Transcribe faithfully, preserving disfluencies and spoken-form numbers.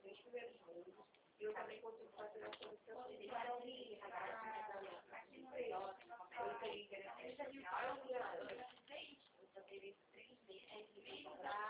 três primeiros mundos, e eu também consigo fazer a solução de maravilha, eu teria interessante, eu só teria três meses,